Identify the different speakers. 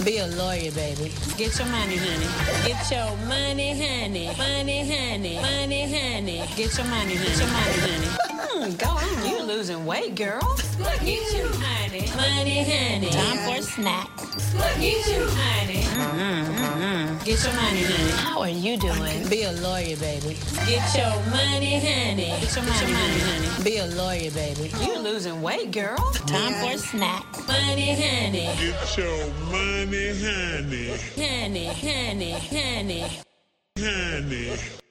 Speaker 1: Be a lawyer, baby. Get your money, honey. Get your money, honey. Money, honey. Money, honey. Get your money, honey. Get your money, honey. Go on. You losing weight, girl. Look at you, honey. Money, honey. Time for a snack. Look at you, honey. Get your money, honey. How are you doing? Be a lawyer, baby. Get your money, honey. Get your money, honey. Be a lawyer, baby. You losing weight, girl. Time for a snack. Money, honey.
Speaker 2: Get your money, honey.
Speaker 1: Honey, honey, honey.
Speaker 2: Honey.